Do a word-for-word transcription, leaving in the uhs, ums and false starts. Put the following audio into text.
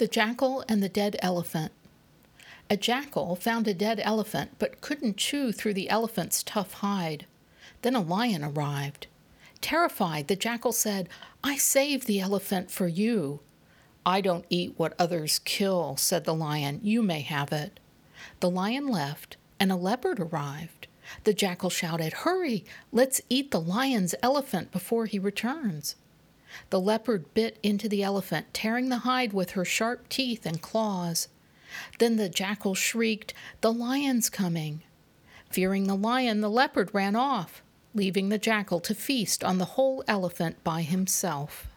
The Jackal and the Dead Elephant. A jackal found a dead elephant but couldn't chew through the elephant's tough hide. Then a lion arrived. Terrified, the jackal said, "I saved the elephant for you." "I don't eat what others kill," said the lion. "You may have it." The lion left, and a leopard arrived. The jackal shouted, "Hurry, let's eat the lion's elephant before he returns." The leopard bit into the elephant, tearing the hide with her sharp teeth and claws. Then the jackal shrieked, "The lion's coming." Fearing the lion, the leopard ran off, leaving the jackal to feast on the whole elephant by himself.